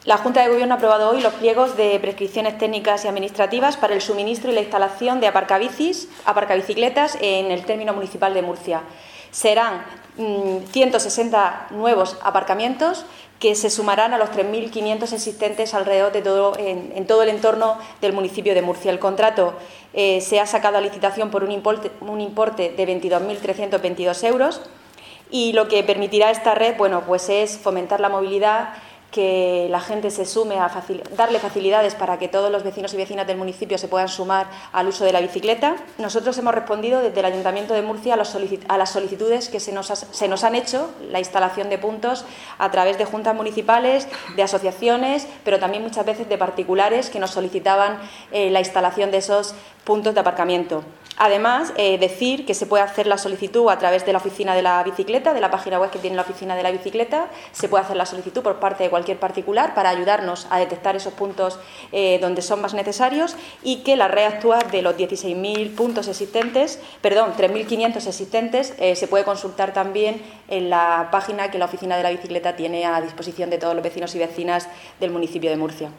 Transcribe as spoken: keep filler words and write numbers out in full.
La Junta de Gobierno ha aprobado hoy los pliegos de prescripciones técnicas y administrativas para el suministro y la instalación de aparcabicis, aparcabicicletas en el término municipal de Murcia. Serán mmm, ciento sesenta nuevos aparcamientos que se sumarán a los tres mil quinientos existentes alrededor de todo, en, en todo el entorno del municipio de Murcia. El contrato eh, se ha sacado a licitación por un importe, un importe de veintidós mil trescientos veintidós euros y lo que permitirá esta red, bueno, pues es fomentar la movilidad, que la gente se sume a facil- darle facilidades para que todos los vecinos y vecinas del municipio se puedan sumar al uso de la bicicleta. Nosotros hemos respondido desde el Ayuntamiento de Murcia a, los solicit- a las solicitudes que se nos, ha- se nos han hecho, la instalación de puntos a través de juntas municipales, de asociaciones, pero también muchas veces de particulares que nos solicitaban eh, la instalación de esos puntos de aparcamiento. Además, eh, decir que se puede hacer la solicitud a través de la oficina de la bicicleta, de la página web que tiene la oficina de la bicicleta, se puede hacer la solicitud por parte de cualquier particular para ayudarnos a detectar esos puntos eh, donde son más necesarios y que la red actual de los dieciséis mil puntos existentes, perdón, tres mil quinientos existentes, eh, se puede consultar también en la página que la oficina de la bicicleta tiene a disposición de todos los vecinos y vecinas del municipio de Murcia.